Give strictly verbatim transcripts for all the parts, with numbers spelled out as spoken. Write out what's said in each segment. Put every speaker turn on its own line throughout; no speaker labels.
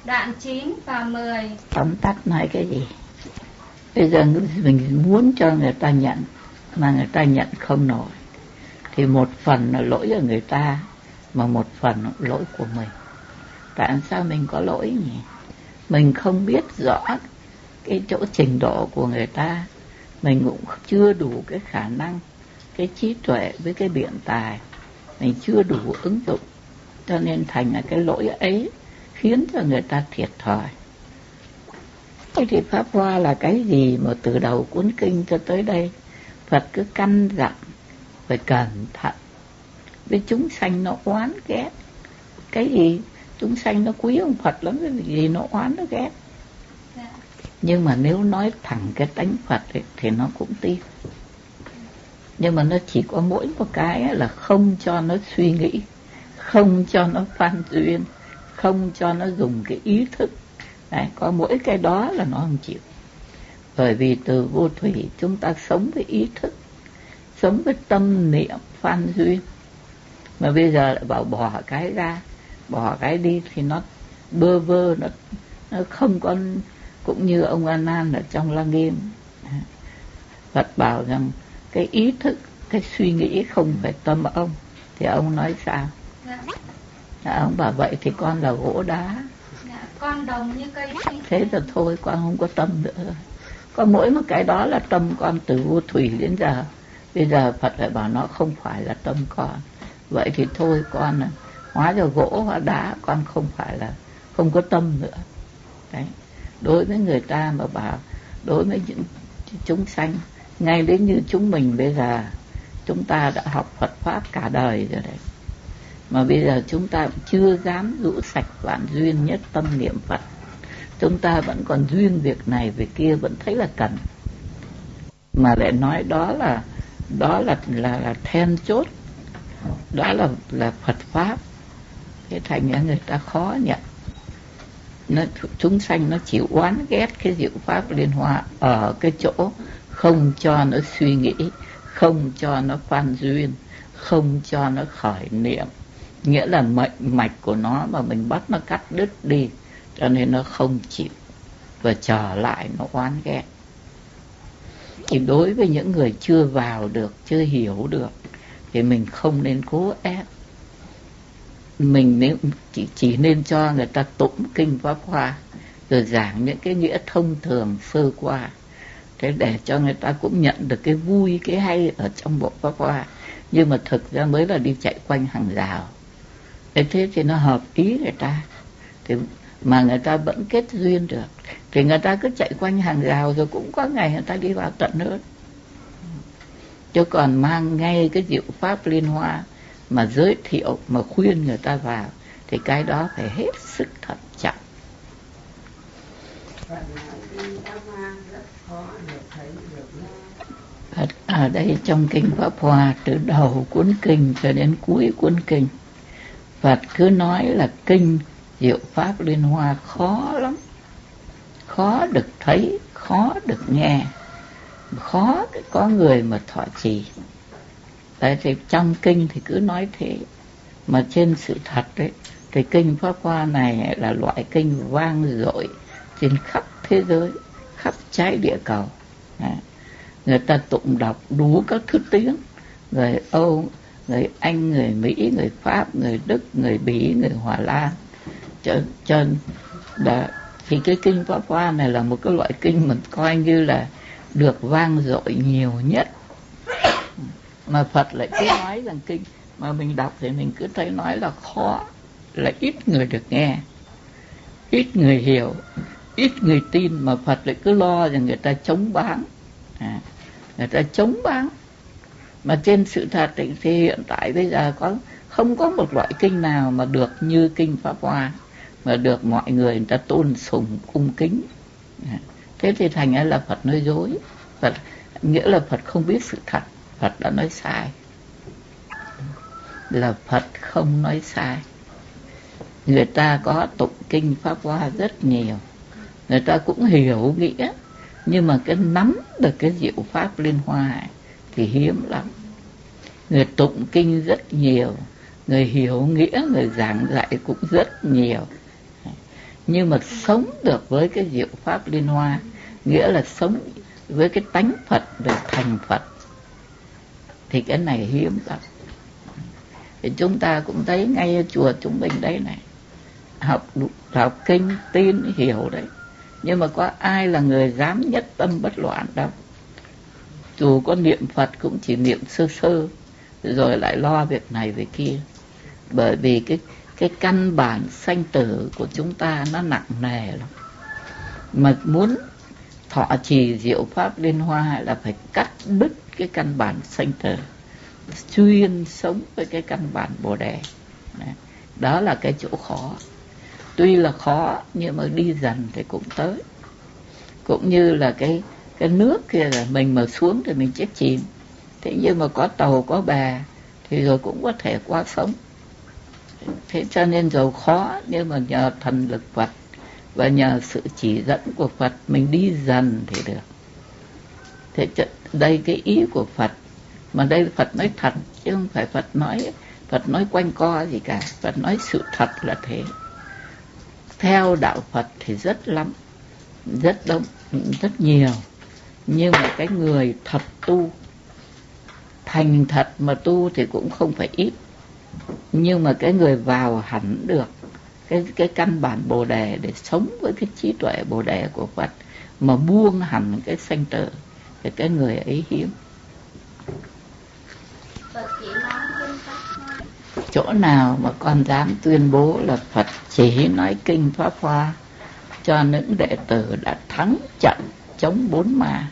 Đoạn chín và mười.
Tóm tắt nói cái gì? Bây giờ mình muốn cho người ta nhận mà người ta nhận không nổi, thì một phần là lỗi của người ta, mà một phần là lỗi của mình. Tại sao mình có lỗi nhỉ? Mình không biết rõ cái chỗ trình độ của người ta, mình cũng chưa đủ cái khả năng, cái trí tuệ với cái biện tài, mình chưa đủ ứng dụng, cho nên thành là cái lỗi ấy khiến cho người ta thiệt thòi. Thế thì Pháp Hoa là cái gì mà từ đầu cuốn kinh cho tới đây Phật cứ căn dặn phải cẩn thận với chúng sanh nó oán ghét. Cái gì? Chúng sanh nó quý ông Phật lắm, cái gì nó oán nó ghét. Nhưng mà nếu nói thẳng cái tánh Phật ấy, thì nó cũng tin. Nhưng mà nó chỉ có mỗi một cái là không cho nó suy nghĩ, không cho nó phan duyên, không cho nó dùng cái ý thức. Đấy, có mỗi cái đó là nó không chịu. Bởi vì từ vô thủy chúng ta sống với ý thức, sống với tâm niệm phan duyên. Mà bây giờ lại bảo bỏ cái ra, bỏ cái đi thì nó bơ vơ, nó, nó không có. Cũng như ông A Nan ở trong Lăng Nghiêm, Phật bảo rằng cái ý thức, cái suy nghĩ không phải tâm ông, thì ông nói sao? Dạ. Ông bảo vậy thì con là gỗ đá.
Dạ, con đồng như cây.
Thế rồi thôi, con không có tâm nữa. Có mỗi một cái đó là tâm con từ vô thủy đến giờ. Bây giờ Phật lại bảo nó không phải là tâm con. Vậy thì thôi, con hóa ra gỗ hóa đá, con không phải là không có tâm nữa. Đấy. Đối với người ta mà bảo, đối với những chúng sanh, ngay đến như chúng mình bây giờ, chúng ta đã học Phật Pháp cả đời rồi đấy, mà bây giờ chúng ta chưa dám rũ sạch vạn duyên nhất tâm niệm Phật. Chúng ta vẫn còn duyên việc này việc kia, vẫn thấy là cần, mà lại nói đó là đó là là, là then chốt, đó là là Phật Pháp. Thế thành ra người ta khó nhận. Nó, chúng sanh nó chỉ oán ghét cái diệu pháp liên hoa ở cái chỗ không cho nó suy nghĩ, không cho nó phan duyên, không cho nó khởi niệm. Nghĩa là mệnh mạch của nó mà mình bắt nó cắt đứt đi, cho nên nó không chịu và trở lại nó oán ghét. Thì đối với những người chưa vào được, chưa hiểu được, thì mình không nên cố ép. Mình nên, chỉ, chỉ nên cho người ta tụng kinh Pháp Hoa, rồi giảng những cái nghĩa thông thường sơ qua, thế để cho người ta cũng nhận được cái vui, cái hay ở trong bộ Pháp Hoa. Nhưng mà thực ra mới là đi chạy quanh hàng rào. Thế, thế thì nó hợp ý người ta, thì mà người ta vẫn kết duyên được, thì người ta cứ chạy quanh hàng rào rồi cũng có ngày người ta đi vào tận hơn. Chứ còn mang ngay cái diệu pháp liên hoa mà giới thiệu, mà khuyên người ta vào, thì cái đó phải hết sức thận trọng. Ở đây trong kinh Pháp Hoa, từ đầu cuốn kinh cho đến cuối cuốn kinh, Phật cứ nói là kinh diệu pháp liên hoa khó lắm, khó được thấy, khó được nghe, khó có người mà thọ trì. Đấy, thì trong kinh thì cứ nói thế, mà trên sự thật đấy, thì kinh Pháp Hoa này là loại kinh vang dội trên khắp thế giới, khắp trái địa cầu. Đấy. Người ta tụng đọc đủ các thứ tiếng, người Âu, người Anh, người Mỹ, người Pháp, người Đức, người Bỉ, người Hòa Lan. Cho, cho đã, thì cái kinh Pháp Hoa này là một cái loại kinh mình coi như là được vang dội nhiều nhất. Mà Phật lại cứ nói rằng kinh mà mình đọc thì mình cứ thấy nói là khó, là ít người được nghe, ít người hiểu, ít người tin, mà Phật lại cứ lo rằng người ta chống bán, à, người ta chống bán. Mà trên sự thật thì, thì hiện tại bây giờ có không có một loại kinh nào mà được như kinh Pháp Hoa, mà được mọi người người ta tôn sùng cung kính. À, thế thì thành ra là Phật nói dối, Phật nghĩa là Phật không biết sự thật, Phật đã nói sai. Là Phật không nói sai. Người ta có tụng kinh Pháp Hoa rất nhiều, người ta cũng hiểu nghĩa, nhưng mà cái nắm được cái diệu pháp liên hoa thì hiếm lắm. Người tụng kinh rất nhiều, người hiểu nghĩa, người giảng dạy cũng rất nhiều, nhưng mà sống được với cái diệu pháp liên hoa, nghĩa là sống với cái tánh Phật để thành Phật, thì cái này hiếm lắm. Thì chúng ta cũng thấy ngay ở chùa chúng mình đấy này, học học kinh tin hiểu đấy, nhưng mà có ai là người dám nhất tâm bất loạn đâu. Dù có niệm Phật cũng chỉ niệm sơ sơ rồi lại lo việc này việc kia, bởi vì cái cái căn bản sanh tử của chúng ta nó nặng nề lắm. Mà muốn thọ trì diệu pháp liên hoa là phải cắt đứt cái căn bản sanh tử, chuyên sống với cái căn bản Bồ Đề. Đó là cái chỗ khó. Tuy là khó nhưng mà đi dần thì cũng tới. Cũng như là cái cái nước kia là mình mà xuống thì mình chết chìm, thế nhưng mà có tàu có bè thì rồi cũng có thể qua sống. Thế cho nên dầu khó nhưng mà nhờ thần lực Phật và nhờ sự chỉ dẫn của Phật mình đi dần thì được. Thế đây cái ý của Phật, mà đây Phật nói thật chứ không phải Phật nói Phật nói quanh co gì cả. Phật nói sự thật là thế. Theo đạo Phật thì rất lắm, rất đông, rất nhiều, nhưng mà cái người thật tu, thành thật mà tu thì cũng không phải ít. Nhưng mà cái người vào hẳn được cái cái căn bản Bồ Đề để sống với cái trí tuệ Bồ Đề của Phật, mà buông hẳn cái sanh tử, thì cái người ấy hiếm. Chỗ nào mà con dám tuyên bố là Phật chỉ nói kinh Pháp Hoa cho những đệ tử đã thắng trận chống bốn ma?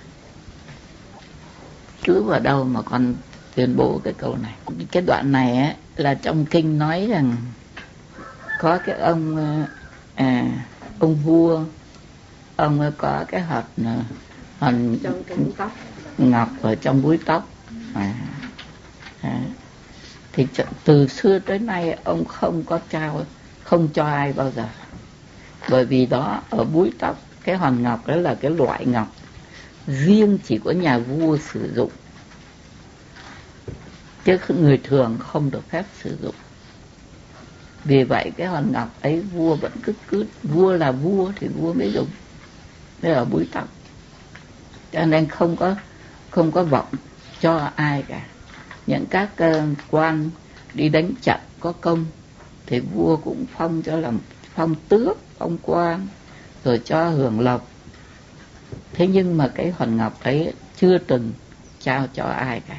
Cứ vào đâu mà con tuyên bố cái câu này? Cái đoạn này ấy, là trong kinh nói rằng có cái ông à, ông vua, ông ấy có cái hộp hòn ngọc ở trong búi tóc. À, à, thì từ xưa tới nay ông không có trao, không cho ai bao giờ, bởi vì đó ở búi tóc cái hòn ngọc đó là cái loại ngọc riêng chỉ có nhà vua sử dụng, chứ người thường không được phép sử dụng. Vì vậy cái hòn ngọc ấy vua vẫn cứ cứ vua là vua thì vua mới dùng. Đây là búi tóc, cho nên không có không có vọng cho ai cả. Những các uh, quan đi đánh trận có công thì vua cũng phong cho làm phong tước, phong quan, rồi cho hưởng lộc. Thế nhưng mà cái hòn ngọc ấy chưa từng trao cho ai cả.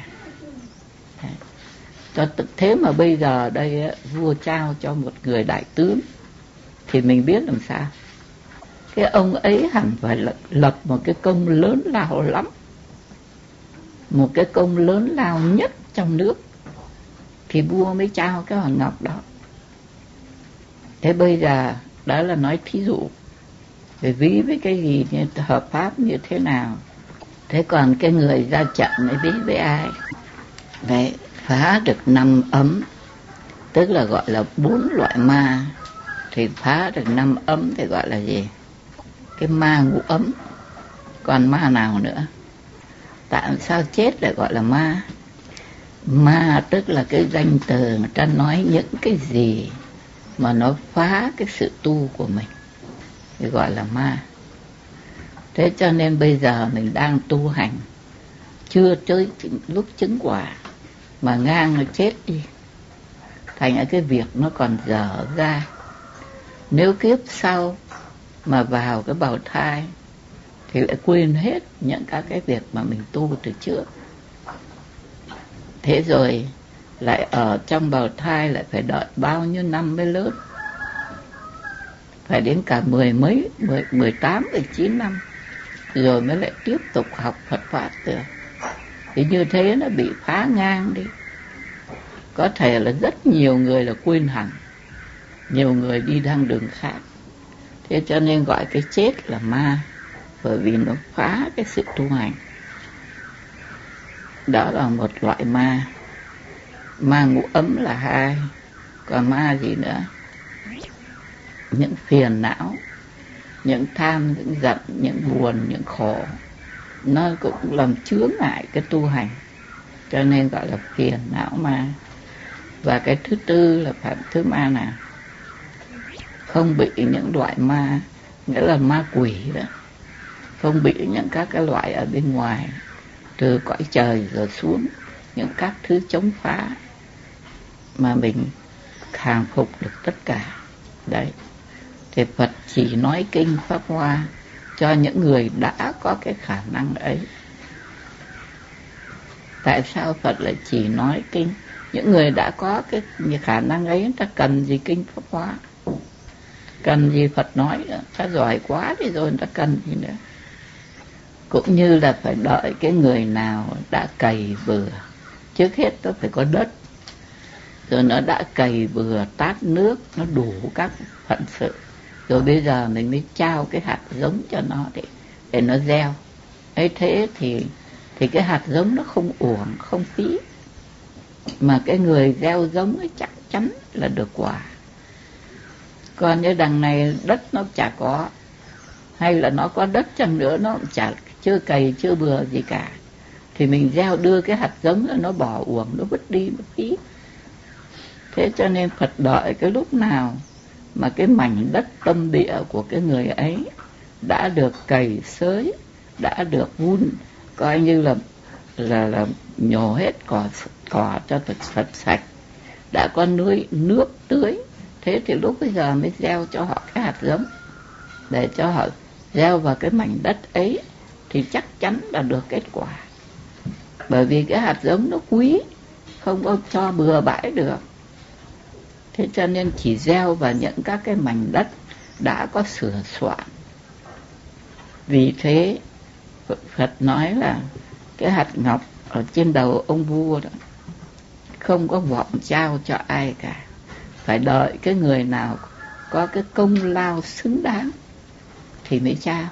Cho thế mà bây giờ đây vua trao cho một người đại tướng thì mình biết làm sao. Cái ông ấy hẳn phải lập một cái công lớn lao lắm, một cái công lớn lao nhất trong nước, thì vua mới trao cái hòn ngọc đó. Thế bây giờ đó là nói thí dụ, phải ví với cái gì như hợp pháp như thế nào. Thế còn cái người ra trận mới ví với ai? Đấy, phá được năm ấm, tức là gọi là bốn loại ma, thì phá được năm ấm thì gọi là gì? Cái ma ngũ ấm. Còn ma nào nữa? Tại sao chết lại gọi là ma? Ma tức là cái danh từ người ta nói những cái gì mà nó phá cái sự tu của mình thì gọi là ma. Thế cho nên bây giờ mình đang tu hành, chưa tới lúc chứng quả mà ngang nó chết đi, thành ra cái việc nó còn dở ra. Nếu kiếp sau mà vào cái bào thai thì lại quên hết những các cái việc mà mình tu từ trước. Thế rồi lại ở trong bào thai lại phải đợi bao nhiêu năm mới lớn, phải đến cả mười mấy, mười, mười tám, mười chín năm rồi mới lại tiếp tục học Phật Pháp được. Thì như thế nó bị phá ngang đi. Có thể là rất nhiều người là quên hẳn, nhiều người đi đang đường khác. Thế cho nên gọi cái chết là ma, bởi vì nó phá cái sự tu hành. Đó là một loại ma. Ma ngũ ấm là hai. Còn ma gì nữa? Những phiền não, những tham, những giận, những buồn, những khổ, nó cũng làm chướng ngại cái tu hành, cho nên gọi là phiền não ma. Và cái thứ tư là phạm thứ ma nào? không bị những loại ma, nghĩa là ma quỷ đó, không bị những các cái loại ở bên ngoài từ cõi trời rồi xuống, những các thứ chống phá, mà mình hàng phục được tất cả. Đấy, thì Phật chỉ nói kinh Pháp Hoa cho những người đã có cái khả năng ấy. Tại sao Phật lại chỉ nói kinh? Những người đã có cái khả năng ấy, người ta cần gì kinh Pháp Hoa? Cần gì Phật nói nữa? Ta giỏi quá thì rồi người ta cần gì nữa? Cũng như là phải đợi cái người nào đã cày bừa. Trước hết nó phải có đất, rồi nó đã cày bừa tát nước, nó đủ các phận sự, rồi bây giờ mình mới trao cái hạt giống cho nó để, để nó gieo. ấy thế thì thì cái hạt giống nó không uổng, không phí, mà cái người gieo giống ấy chắc chắn là được quả. Còn như đằng này đất nó chả có, hay là nó có đất chăng nữa nó cũng chả, chưa cày chưa bừa gì cả, thì mình gieo đưa cái hạt giống nó bỏ uổng, nó vứt đi mất phí. Thế cho nên Phật đợi cái lúc nào mà cái mảnh đất tâm địa của cái người ấy đã được cày xới, đã được vun, coi như là là là nhổ hết cỏ cỏ cho thật, thật sạch, đã có nuôi nước tưới, thế thì lúc bây giờ mới gieo cho họ cái hạt giống, để cho họ gieo vào cái mảnh đất ấy thì chắc chắn là được kết quả. Bởi vì cái hạt giống nó quý, không có cho bừa bãi được. Thế cho nên chỉ gieo vào những các cái mảnh đất đã có sửa soạn. Vì thế Phật nói là cái hạt ngọc ở trên đầu ông vua đó không có vọng trao cho ai cả, phải đợi cái người nào có cái công lao xứng đáng thì mới trao.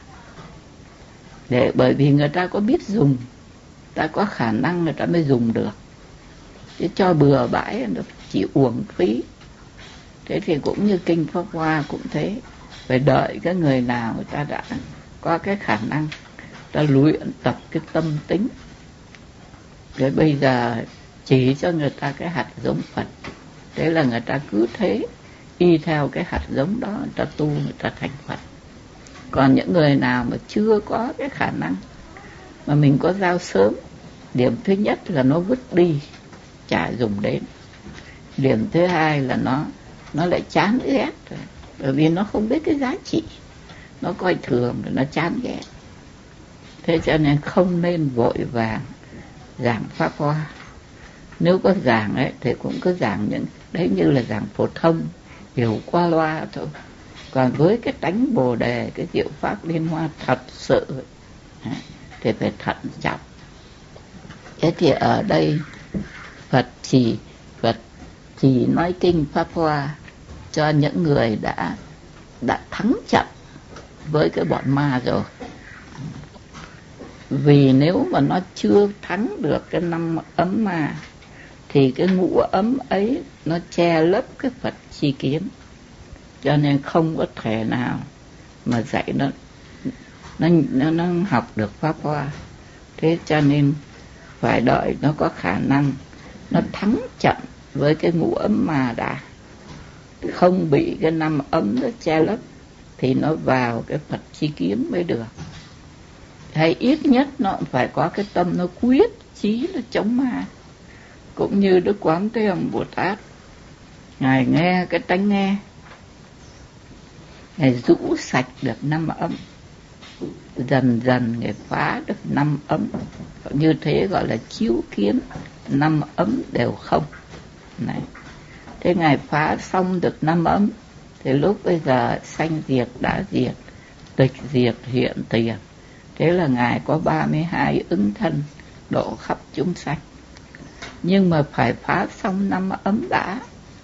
Để bởi vì người ta có biết dùng, ta có khả năng người ta mới dùng được, chứ cho bừa bãi nó chỉ uổng phí. Thế thì cũng như kinh Pháp Hoa cũng thế, phải đợi cái người nào người ta đã có cái khả năng, ta luyện tập cái tâm tính, để bây giờ chỉ cho người ta cái hạt giống Phật. Thế là người ta cứ thế y theo cái hạt giống đó, người ta tu, người ta thành Phật. Còn những người nào mà chưa có cái khả năng, mà mình có giao sớm, điểm thứ nhất là nó vứt đi, chả dùng đến. Điểm thứ hai là nó nó lại chán ghét, bởi vì nó không biết cái giá trị, nó coi thường rồi nó chán ghét. Thế cho nên không nên vội vàng giảng Pháp Hoa. Nếu có giảng ấy thì cũng cứ giảng những đấy như là giảng phổ thông, hiểu qua loa thôi. Còn với cái tánh Bồ Đề, cái diệu pháp Liên Hoa thật sự thì phải thận trọng. Thế thì ở đây Phật chỉ Phật chỉ nói kinh Pháp Hoa cho những người đã đã thắng trận với cái bọn ma rồi. Vì nếu mà nó chưa thắng được cái năm ấm ma thì cái ngũ ấm ấy nó che lấp cái Phật chi kiến, cho nên không có thể nào mà dạy nó nó nó, nó học được Pháp Hoa. Thế cho nên phải đợi nó có khả năng, nó thắng trận với cái ngũ ấm ma đã, không bị cái năm ấm nó che lấp, thì nó vào cái Phật chi kiến mới được. Hay ít nhất nó phải có cái tâm nó quyết chí nó chống ma. Cũng như Đức Quán Thế Âm Bồ Tát, Ngài nghe cái tánh nghe, Ngài rũ sạch được năm ấm, dần dần Ngài phá được năm ấm. Như thế gọi là chiếu kiến, năm ấm đều không. Này. Thế Ngài phá xong được năm ấm, thì lúc bây giờ sanh diệt đã diệt, tịch diệt hiện tiền. Thế là Ngài có ba mươi hai ứng thân độ khắp chúng sanh. Nhưng mà phải phá xong năm ấm đã.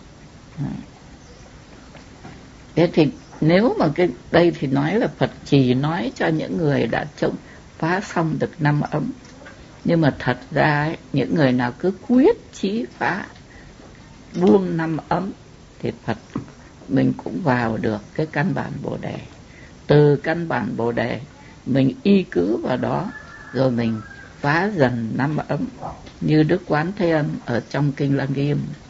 Thế thì nếu mà cái đây thì nói là Phật chỉ nói cho những người đã chống phá xong được năm ấm. Nhưng mà thật ra ấy, những người nào cứ quyết chí phá, buông năm ấm, thì Phật mình cũng vào được cái căn bản Bồ Đề. Từ căn bản Bồ Đề mình y cứ vào đó, rồi mình phá dần năm ấm, như Đức Quán Thế Âm ở trong kinh Lăng Nghiêm